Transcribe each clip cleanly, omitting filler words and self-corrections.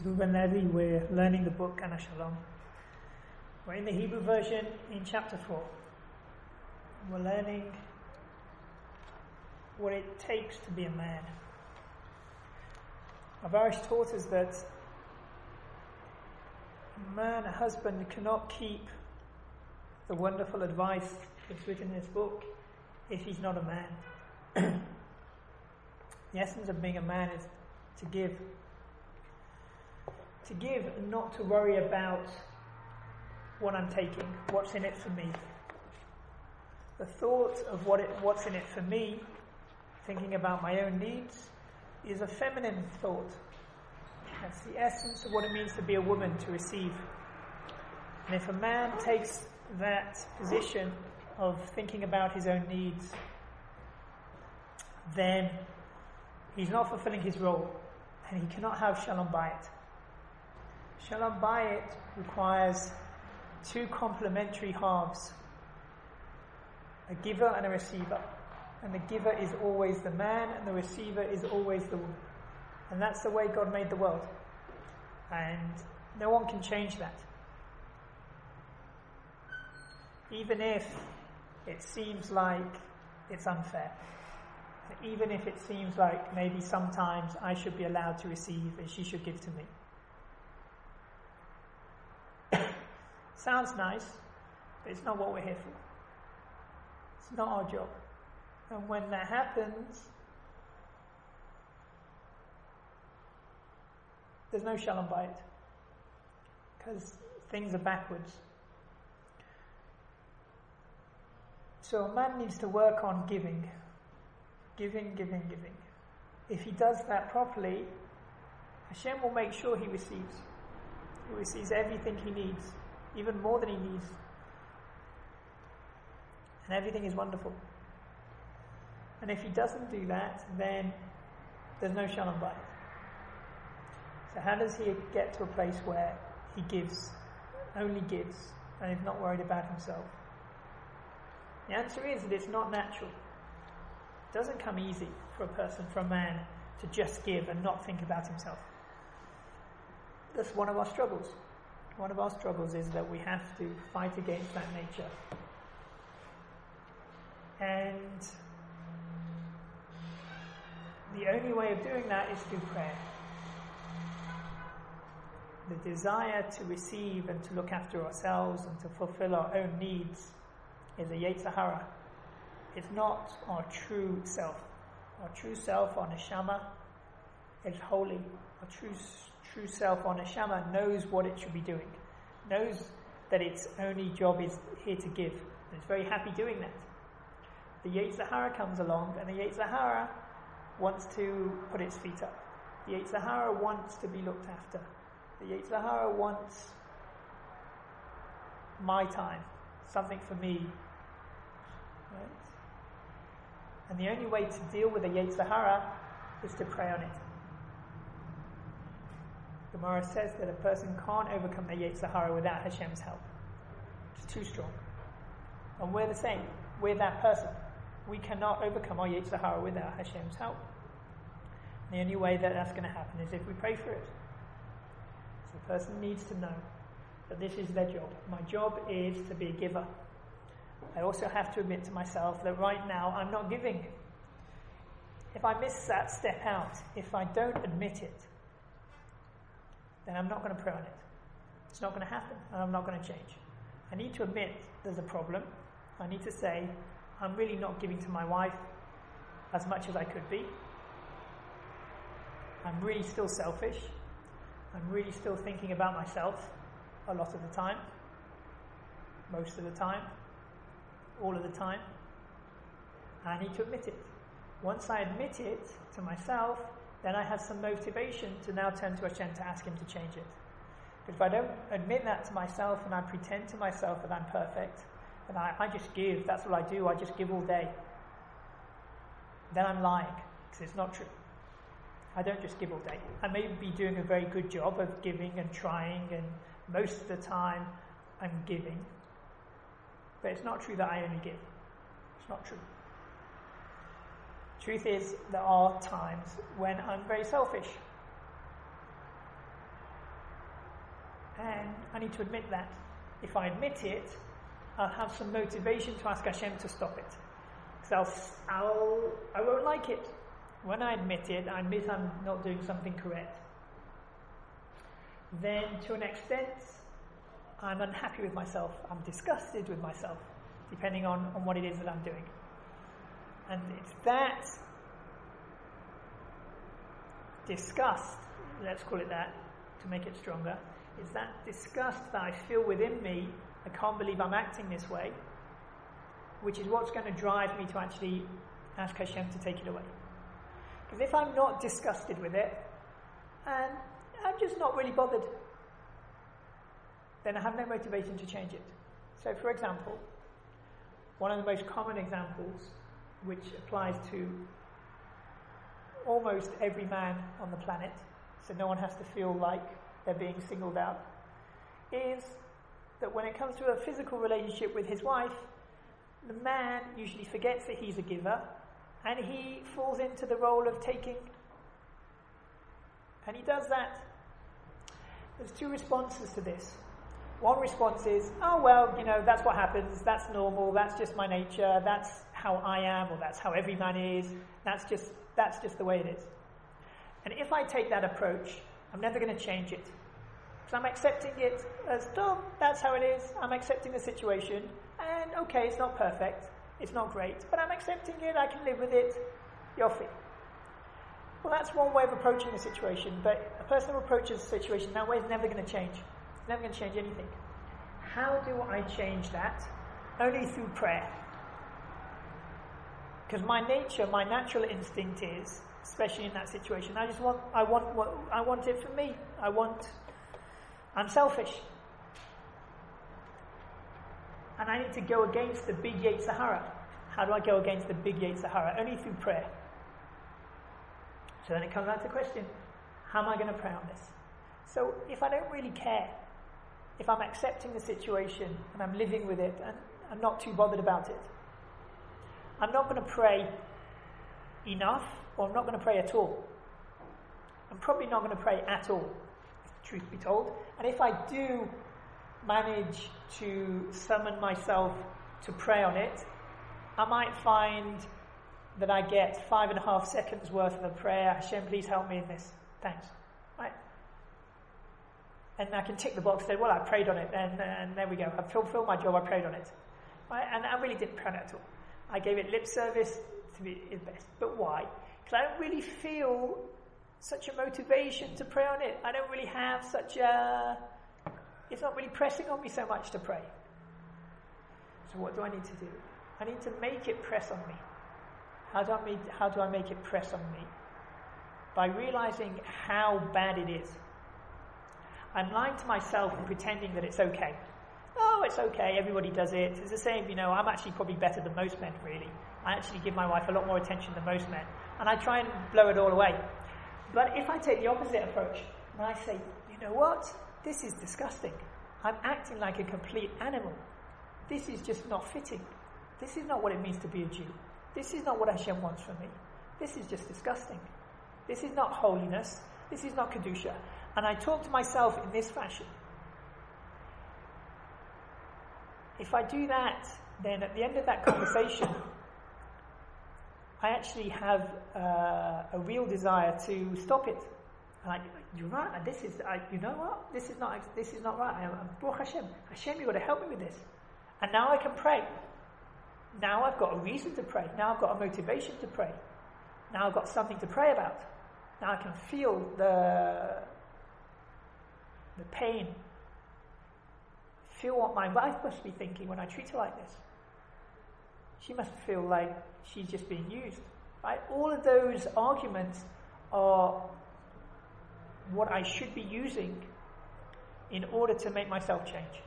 Ruben Levy, we're learning the book Kana Shalom. We're in the Hebrew version in chapter 4. We're learning what it takes to be a man. Avarish taught us that a man, a husband, cannot keep the wonderful advice that's written in this book if he's not a man. The essence of being a man is to give. To give and not to worry about what I'm taking, what's in it for me. The thought of what's in it for me, thinking about my own needs, is a feminine thought. That's the essence of what it means to be a woman, to receive. And if a man takes that position of thinking about his own needs, then he's not fulfilling his role, and he cannot have Shalom Bayit. Shalom Bayit requires two complementary halves, a giver and a receiver. And the giver is always the man, and the receiver is always the woman. And that's the way God made the world. And no one can change that. Even if it seems like it's unfair. Even if it seems like maybe sometimes I should be allowed to receive and she should give to me. Sounds nice, but it's not what we're here for. It's not our job. And when that happens, there's no Shalom Bayit, because things are backwards. So a man needs to work on giving. Giving. If he does that properly, Hashem will make sure he receives. He receives everything he needs, even more than he needs. And everything is wonderful. And if he doesn't do that, then there's no Shalom Bayit. So how does he get to a place where he gives, only gives, and is not worried about himself? The answer is that it's not natural. It doesn't come easy for a person, for a man, to just give and not think about himself. That's one of our struggles. One of our struggles is that we have to fight against that nature. And the only way of doing that is through prayer. The desire to receive and to look after ourselves and to fulfill our own needs is a Yetzer Hara. It's not our true self. Our true self, our neshama, is holy. Our true self, our neshama, knows what it should be doing. Knows that its only job is here to give. And it's very happy doing that. The Yetzer Hara comes along, and the Yetzer Hara wants to put its feet up. The Yetzer Hara wants to be looked after. The Yetzer Hara wants my time, something for me. Right? And the only way to deal with the Yetzer Hara is to pray on it. The Gemara says that a person can't overcome the Yetzer Hara without Hashem's help. It's too strong. And we're the same. We're that person. We cannot overcome our Yetzer Hara without Hashem's help. And the only way that that's going to happen is if we pray for it. So the person needs to know that this is their job. My job is to be a giver. I also have to admit to myself that right now I'm not giving. If I miss that step out, if I don't admit it, then I'm not going to pray on it. It's not going to happen, and I'm not going to change. I need to admit there's a problem. I need to say, I'm really not giving to my wife as much as I could be. I'm really still selfish. I'm really still thinking about myself a lot of the time. Most of the time. All of the time. I need to admit it. Once I admit it to myself, then I have some motivation to now turn to Hashem to ask Him to change it. But if I don't admit that to myself and I pretend to myself that I'm perfect, and I just give, that's what I do, I just give all day, then I'm lying, because it's not true. I don't just give all day. I may be doing a very good job of giving and trying, and most of the time I'm giving. But it's not true that I only give. It's not true. Truth is, there are times when I'm very selfish. And I need to admit that. If I admit it, I'll have some motivation to ask Hashem to stop it. Because I won't like it. When I admit it, I admit I'm not doing something correct. Then, to an extent, I'm unhappy with myself. I'm disgusted with myself, depending on what it is that I'm doing. And it's that disgust, let's call it that, to make it stronger, it's that disgust that I feel within me, I can't believe I'm acting this way, which is what's going to drive me to actually ask Hashem to take it away. Because if I'm not disgusted with it, and I'm just not really bothered, then I have no motivation to change it. So, for example, one of the most common examples, which applies to almost every man on the planet, so no one has to feel like they're being singled out, is that when it comes to a physical relationship with his wife, the man usually forgets that he's a giver, and he falls into the role of taking. And he does that. There's two responses to this. One response is, oh well, that's what happens, that's normal, that's just my nature, that's how I am, or that's how every man is, that's just the way it is. And if I take that approach, I'm never going to change it. Because I'm accepting it as, that's how it is, I'm accepting the situation, and okay, it's not perfect, it's not great, but I'm accepting it, I can live with it, yofi. Well, that's one way of approaching the situation, but a person who approaches the situation that way is never going to change. It's never going to change anything. How do I change that? Only through prayer. Because my nature, my natural instinct is, especially in that situation, I want it for me. I'm selfish. And I need to go against the big Yetzer Hara. How do I go against the big Yetzer Hara? Only through prayer. So then it comes back to the question, how am I going to pray on this? So if I don't really care, if I'm accepting the situation and I'm living with it and I'm not too bothered about it, I'm not going to pray enough, or I'm not going to pray at all. I'm probably not going to pray at all, if the truth be told. And if I do manage to summon myself to pray on it, I might find that I get 5.5 seconds worth of a prayer. Hashem, please help me in this. Thanks. Right? And I can tick the box and say, well, I prayed on it, and there we go. I've fulfilled my job, I prayed on it. Right? And I really didn't pray on it at all. I gave it lip service to be his best. But why? Because I don't really feel such a motivation to pray on it. I don't really have it's not really pressing on me so much to pray. So what do I need to do? I need to make it press on me. How do I make it press on me? By realizing how bad it is. I'm lying to myself and pretending that it's okay. Oh, it's okay, everybody does it. It's the same, I'm actually probably better than most men, really. I actually give my wife a lot more attention than most men. And I try and blow it all away. But if I take the opposite approach, and I say, you know what? This is disgusting. I'm acting like a complete animal. This is just not fitting. This is not what it means to be a Jew. This is not what Hashem wants from me. This is just disgusting. This is not holiness. This is not Kedusha. And I talk to myself in this fashion. If I do that, then at the end of that conversation, I actually have a real desire to stop it. And you're right. This is, you know what? This is not right. Baruch Hashem. Hashem, you've got to help me with this. And now I can pray. Now I've got a reason to pray. Now I've got a motivation to pray. Now I've got something to pray about. Now I can feel the pain. Feel what my wife must be thinking when I treat her like this. She must feel like she's just being used. Right? All of those arguments are what I should be using in order to make myself change.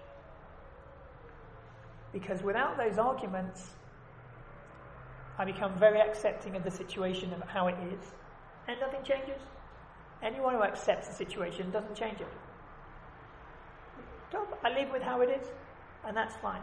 Because without those arguments, I become very accepting of the situation of how it is, and nothing changes. Anyone who accepts the situation doesn't change it. I live with how it is, and that's fine.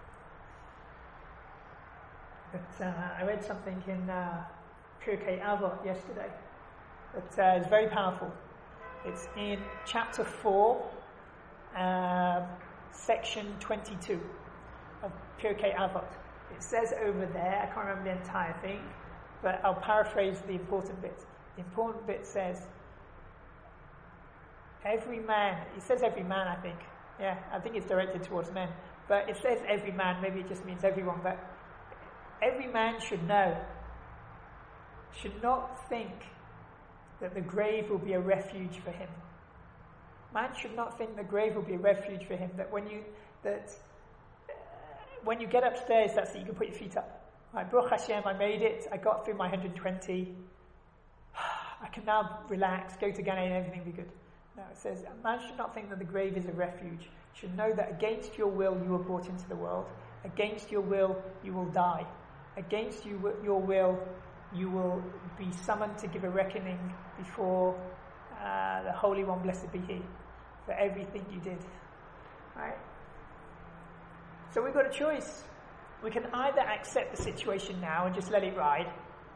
But I read something in Pirkei Avot yesterday that is very powerful. It's in chapter 4 section 22 of Pirkei Avot. It says over there, I can't remember the entire thing, but I'll paraphrase the important bit. The important bit says, every man, it says every man, I think. Yeah, I think it's directed towards men. But it says every man, maybe it just means everyone, but every man should know, should not think that the grave will be a refuge for him. Man should not think the grave will be a refuge for him, that when you get upstairs, that's it, you can put your feet up. Right, Baruch Hashem, I made it, I got through my 120, I can now relax, go to Gan Eden, everything will be good. No, it says, a man should not think that the grave is a refuge, should know that against your will you were brought into the world, against your will you will die, against your will you will be summoned to give a reckoning before the Holy One, blessed be He, for everything you did. Right? So we've got a choice. We can either accept the situation now and just let it ride,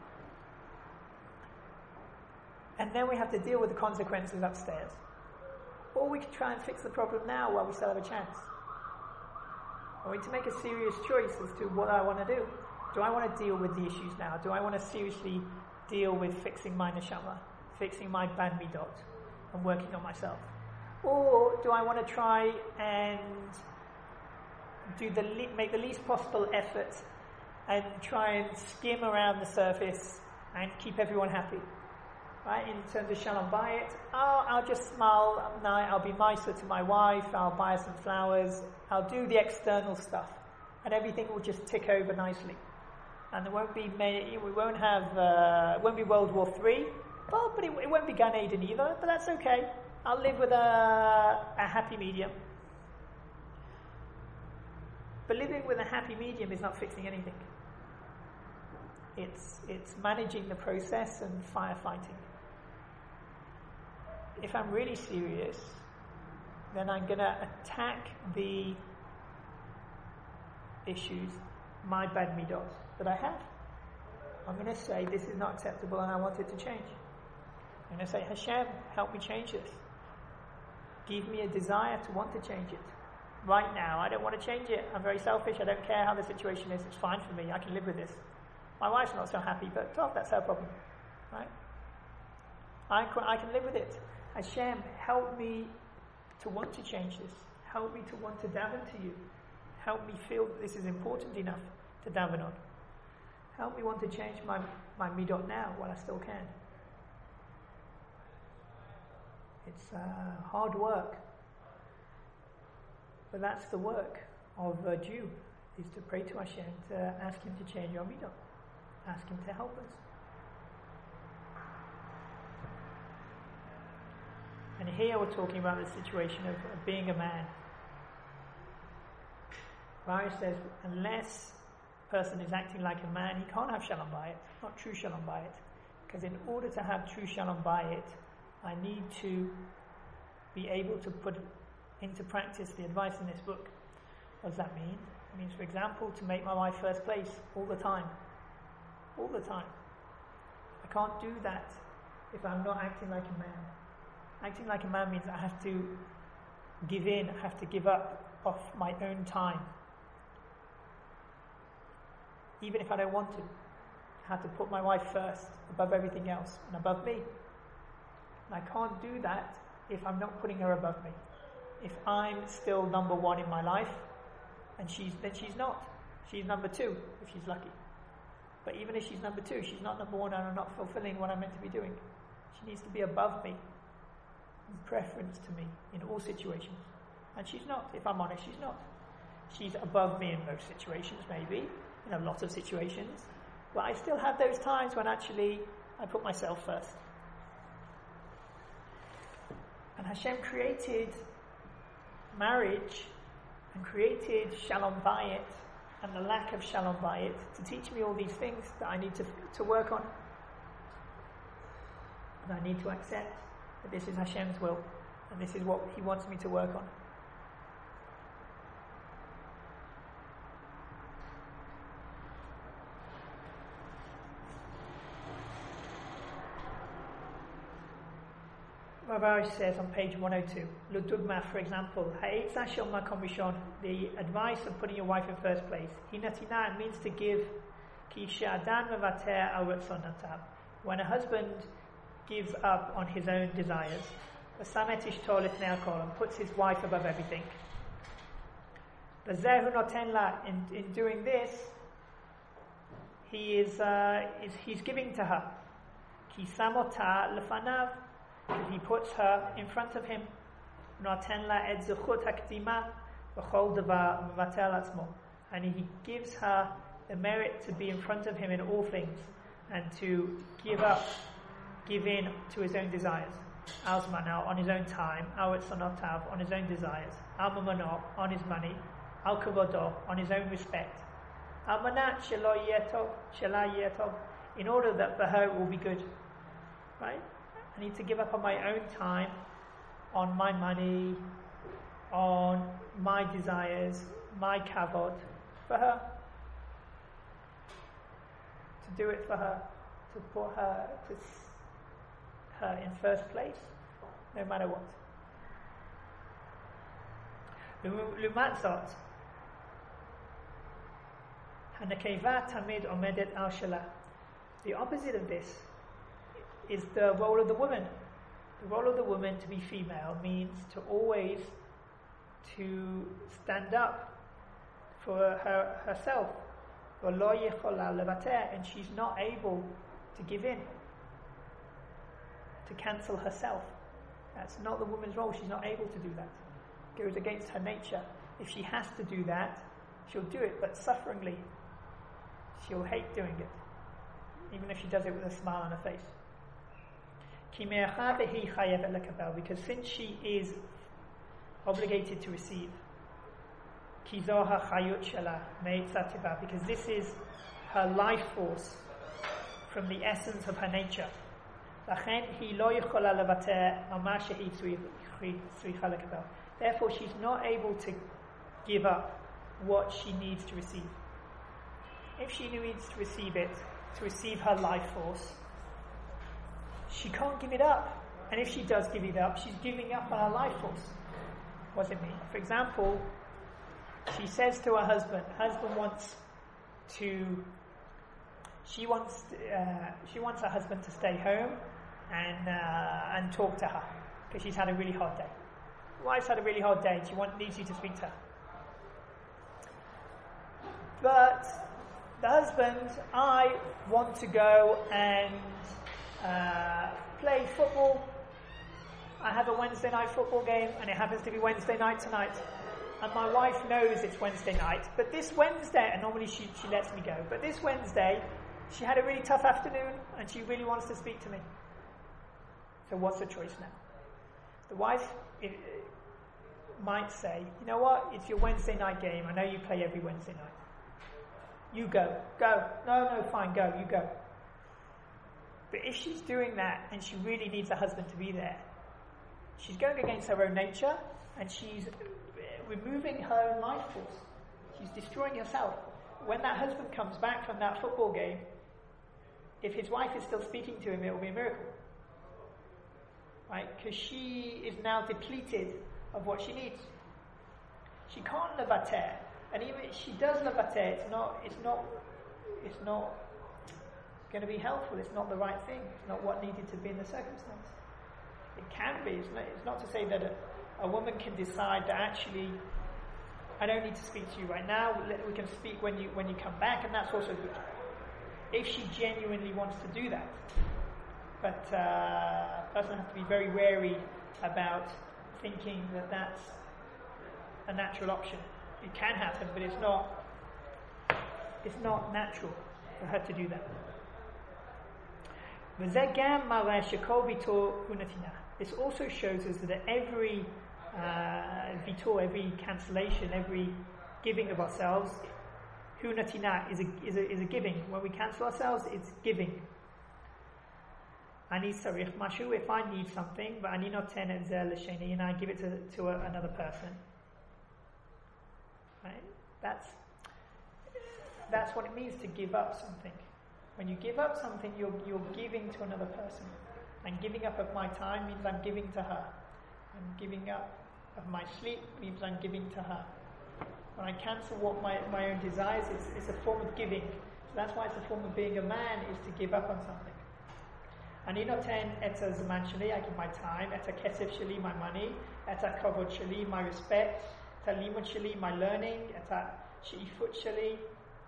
and then we have to deal with the consequences upstairs. Or we can try and fix the problem now while we still have a chance. I need to make a serious choice as to what I want to do. Do I want to deal with the issues now? Do I want to seriously deal with fixing my neshama, fixing my bad midot, and working on myself? Or do I want to try and make the least possible effort and try and skim around the surface and keep everyone happy? Right? In terms of Shalom Bayit, I'll just smile at night, I'll be nicer to my wife, I'll buy her some flowers, I'll do the external stuff, and everything will just tick over nicely. And there won't be it won't be World War III, but it won't be Gan Eden either, but that's okay. I'll live with a happy medium. But living with a happy medium is not fixing anything. It's managing the process and firefighting. If I'm really serious, then I'm going to attack the issues, my bad midot that I have. I'm going to say this is not acceptable and I want it to change. I'm going to say, Hashem, help me change this. Give me a desire to want to change it. Right now, I don't want to change it. I'm very selfish. I don't care how the situation is. It's fine for me. I can live with this. My wife's not so happy, but that's her problem. Right? I can live with it. Hashem, help me to want to change this. Help me to want to daven to you. Help me feel that this is important enough to daven on. Help me want to change my midot now while I still can. It's hard work. But that's the work of a Jew, is to pray to Hashem, to ask Him to change our midot. Ask Him to help us. And here we're talking about the situation of being a man. Raya says, unless a person is acting like a man, he can't have Shalom Bayit, not true Shalom Bayit. Because in order to have true Shalom Bayit, I need to be able to put into practice the advice in this book. What does that mean? It means, for example, to make my wife first place all the time. All the time. I can't do that if I'm not acting like a man. Acting like a man means I have to give in, I have to give up of my own time. Even if I don't want to. I have to put my wife first, above everything else, and above me. And I can't do that if I'm not putting her above me. If I'm still number one in my life, and then she's not. She's number two, if she's lucky. But even if she's number two, she's not number one, and I'm not fulfilling what I'm meant to be doing. She needs to be above me, in preference to me, in all situations. And she's not, if I'm honest, she's not. She's above me in most situations, maybe, in a lot of situations. But I still have those times when actually I put myself first. And Hashem created marriage and created Shalom Bayit and the lack of Shalom Bayit to teach me all these things that I need to work on. And I need to accept that this is Hashem's will and this is what He wants me to work on. Mavaraj says on page 102, Ludugma, for example, the advice of putting your wife in first place. Hinatina means to give. When a husband gives up on his own desires, and puts his wife above everything. In doing this, he's giving to her. He puts her in front of him. And he gives her the merit to be in front of him in all things and to give in to his own desires. Alzmanal, on his own time, Awetsonotav, on his own desires, Almamano, on his money, Al-Kavodo, on his own respect, Almanat Shela, in order that for her it will be good. Right? I need to give up on my own time, on my money, on my desires, my kavod, for her. To do it for her, to put her in first place, no matter what. Lumatzot, Hanakeva Tamid Omedet Al Shalah. The opposite of this is the role of the woman. The role of the woman to be female means to always to stand up for herself. And she's not able to give in, to cancel herself. That's not the woman's role. She's not able to do that. It goes against her nature. If she has to do that, she'll do it, but sufferingly. She'll hate doing it, even if she does it with a smile on her face. Because since she is obligated to receive, because this is her life force from the essence of her nature. Therefore, she's not able to give up what she needs to receive. If she needs to receive it, to receive her life force, she can't give it up. And if she does give it up, she's giving up on her life force. What does it mean? For example, she says to her husband she wants her husband to stay home and talk to her because she's had a really hard day. The wife's had a really hard day and she needs you to speak to her. But the husband, I want to go and play football. I have a Wednesday night football game and it happens to be Wednesday night tonight. And my wife knows it's Wednesday night, but this Wednesday, and normally she lets me go, but this Wednesday, she had a really tough afternoon and she really wants to speak to me. So what's the choice now? The wife might say, you know what, it's your Wednesday night game, I know you play every Wednesday night. You go. No, fine, go, you go. But if she's doing that and she really needs her husband to be there, she's going against her own nature and she's removing her own life force. She's destroying herself. When that husband comes back from that football game, if his wife is still speaking to him, it will be a miracle. Right? Because she is now depleted of what she needs. She can't levater. And even if she does levater, it's not going to be helpful. It's not the right thing. It's not what needed to be in the circumstance. It can be. It's not to say that a woman can decide that actually, I don't need to speak to you right now. We can speak when you come back, and that's also good. If she genuinely wants to do that, but a person has to be very wary about thinking that that's a natural option. It can happen, but it's not natural for her to do that. This also shows us that every vitor, every cancellation, every giving of ourselves, hunatina is a giving. When we cancel ourselves, it's giving. Ani sarich mashu, if I need something, but ani noten et zeh l'sheni, and I give it to another person. Right? That's what it means to give up something. When you give up something, you're giving to another person. And giving up of my time means I'm giving to her. And giving up of my sleep means I'm giving to her. When I cancel what my own desires, it's a form of giving. So that's why it's a form of being a man, is to give up on something. אני נותן את הזמן שלי, I give my time, את הכסף שלי, my money, את הכבוד שלי, my respect, את הלימוד שלי, my learning, את השאיפות שלי.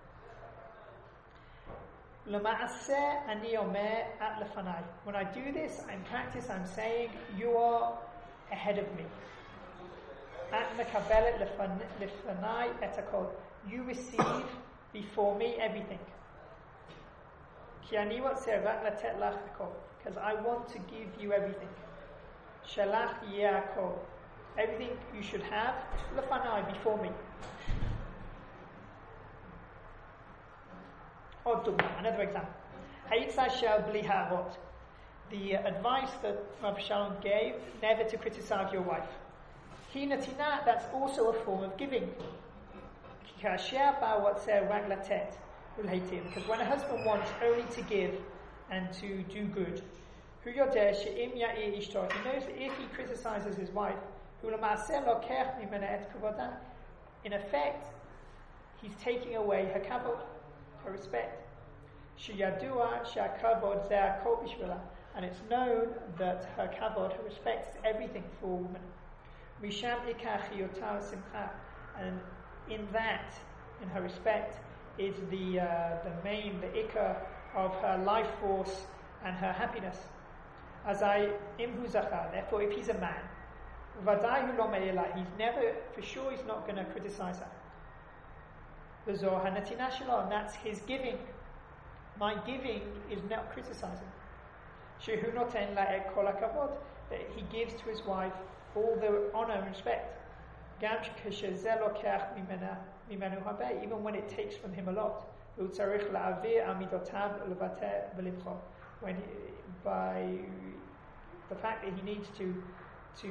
למעשה אני אומר את לפניי. When I do this, in practice, I'm saying, you are ahead of me. את מקבלת לפניי את הכל. You receive before me everything. כי אני רוצה רק לתת לך הכל. Because I want to give you everything. שלך יהיה הכל. Everything you should have, לפניי, before me. עוד דוגמה, another example. העצה של בלי הערות. The advice that Rav Shalom gave, never to criticize your wife. היא נתינה, that's also a form of giving. כי כאשר בא רוצה רק לתת, because when a husband wants only to give and to do good, he knows that if he criticizes his wife, in effect, he's taking away her kavod, her respect. And it's known that her kavod, her respect, is everything for a woman. And in that, in her respect, is the ikar of her life force and her happiness. Therefore, if he's a man, he's never, for sure, he's not going to criticize her. And that's his giving. My giving is not criticizing. That he gives to his wife all the honor and respect. Even when it takes from him a lot. When by the fact that he needs to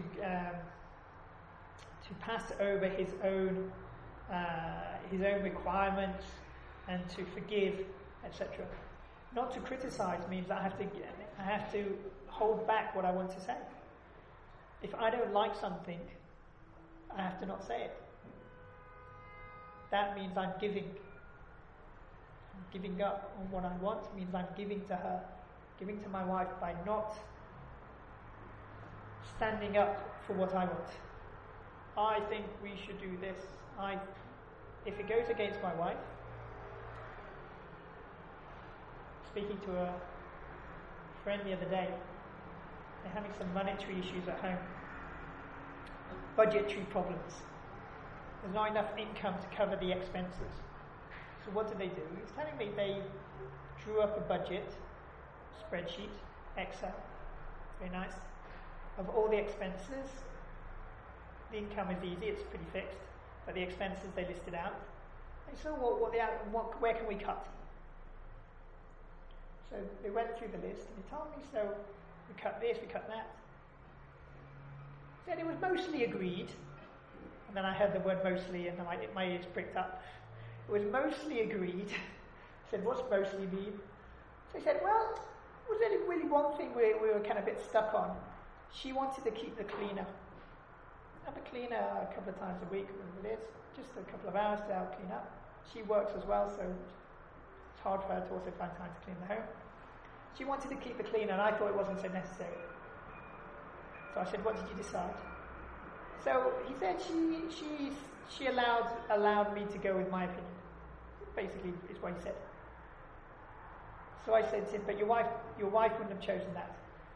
pass over his own requirements and to forgive, etc. Not to criticize means I have to hold back what I want to say. If I don't like something, I have to not say it. That means I'm giving. Giving up on what I want means I'm giving to her, giving to my wife by not standing up for what I want. I think we should do this. If it goes against my wife, speaking to a friend the other day, they're having some monetary issues at home, budgetary problems. There's not enough income to cover the expenses. So what do? He's telling me they drew up a budget, spreadsheet, Excel, very nice, of all the expenses. The income is easy, it's pretty fixed, but the expenses they listed out. And so where can we cut? So they went through the list and he told me, so we cut this, we cut that. Said it was mostly agreed. And then I heard the word mostly and my ears pricked up. It was mostly agreed. I said, what's mostly mean? So he said, well, was there really one thing we were kind of a bit stuck on? She wanted to keep the cleaner. Have a cleaner a couple of times a week, whatever it is, just a couple of hours to help clean up. She works as well, so it's hard for her to also find time to clean the home. She wanted to keep the cleaner, and I thought it wasn't so necessary. So I said, what did you decide? So he said she allowed me to go with my opinion. Basically, is what he said. So I said to him, but your wife wouldn't have chosen that.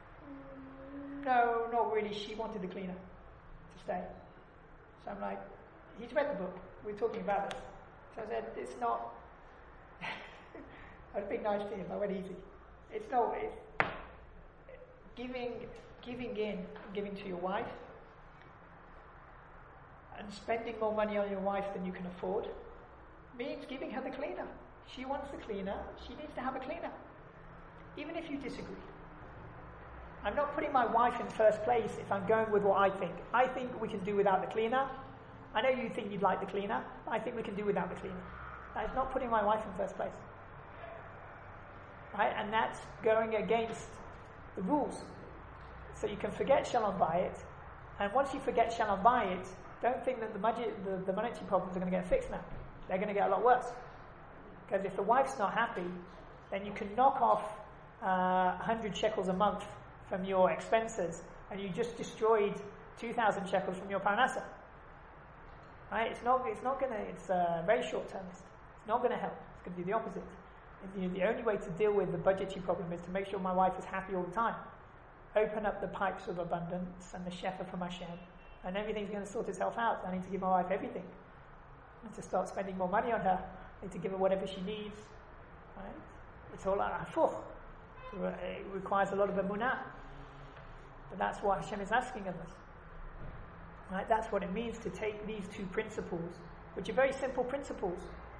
No, not really. She wanted the cleaner to stay. So I'm like, he's read the book. We're talking about this. So I said, it's not. I was being nice to him. I went easy. It's not. It's giving to your wife, and spending more money on your wife than you can afford means giving her the cleaner. She wants the cleaner. She needs to have a cleaner, even if you disagree. I'm not putting my wife in first place if I'm going with what I think. I think we can do without the cleaner. I know you think you'd like the cleaner, but I think we can do without the cleaner. That is not putting my wife in first place. Right? And that's going against the rules. So you can forget Shalom Bayit, and once you forget Shalom Bayit, don't think that the monetary problems are going to get fixed now. They're going to get a lot worse. Because if the wife's not happy, then you can knock off 100 shekels a month from your expenses, and you just destroyed 2,000 shekels from your parnasa. Right? It's very short-termist. It's not going to help. It's going to do the opposite. The only way to deal with the budgetary problem is to make sure my wife is happy all the time. Open up the pipes of abundance and the shefa from Hashem, and everything's going to sort itself out. I need to give my wife everything. I need to start spending more money on her. I need to give her whatever she needs. Right? It's all afuch. It requires a lot of emunah. But that's what Hashem is asking of us. Right? That's what it means to take these two principles, which are very simple principles.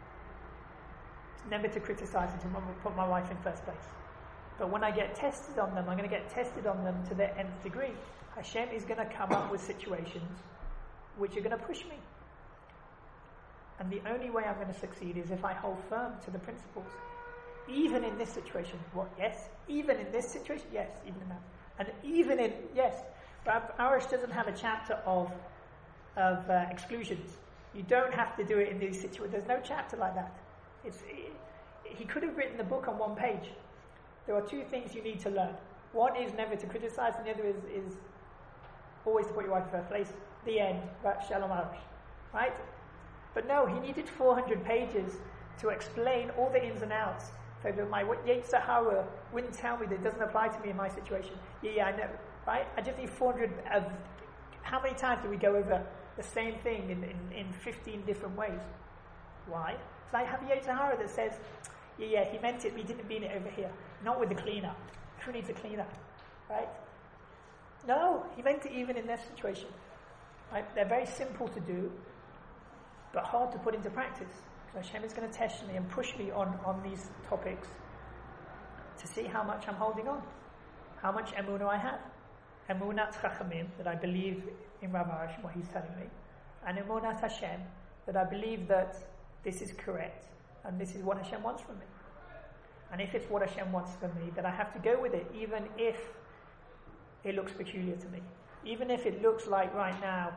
Never to criticize and to put my wife in first place. But when I get tested on them, I'm going to get tested on them to their nth degree. Hashem is going to come up with situations which are going to push me. And the only way I'm going to succeed is if I hold firm to the principles. Even in this situation, yes. Even in this situation, yes. Even in that. And even in, yes. But Arush doesn't have a chapter of exclusions. You don't have to do it in these situations. There's no chapter like that. He could have written the book on one page. There are two things you need to learn. One is never to criticize, and the other is always to put your wife in first place. The end. Shalom Arush. Right? But no, he needed 400 pages to explain all the ins and outs. So that my Yetzer Hara wouldn't tell me that it doesn't apply to me in my situation. Yeah, I know. Right? I just need 400 of... How many times do we go over the same thing in 15 different ways? Why? So I have a Yetzer Hara that says, yeah, he meant it, but he didn't mean it over here. Not with the cleanup. Who needs a cleanup? Right? No, he meant it even in this situation. Right? They're very simple to do, but hard to put into practice. So Hashem is going to test me and push me on these topics to see how much I'm holding on. How much emunah I have. Emunat Chachamim, that I believe in Rav Arush, what he's telling me. And emunat Hashem, that I believe that this is correct and this is what Hashem wants from me. And if it's what Hashem wants from me, then I have to go with it, even if it looks peculiar to me. Even if it looks like right now,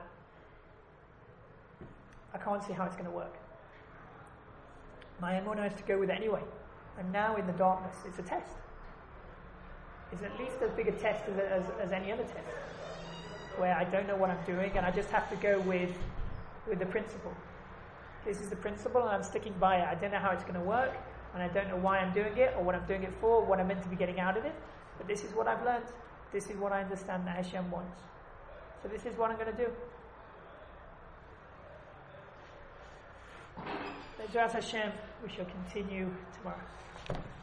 I can't see how it's going to work. My emunah is to go with it anyway. And now in the darkness, it's a test. It's at least as big a test as any other test, where I don't know what I'm doing and I just have to go with the principle. This is the principle and I'm sticking by it. I don't know how it's going to work, and I don't know why I'm doing it or what I'm doing it for, what I'm meant to be getting out of it. But this is what I've learned. This is what I understand that Hashem wants. So this is what I'm going to do. Be'ezras Hashem, we shall continue tomorrow.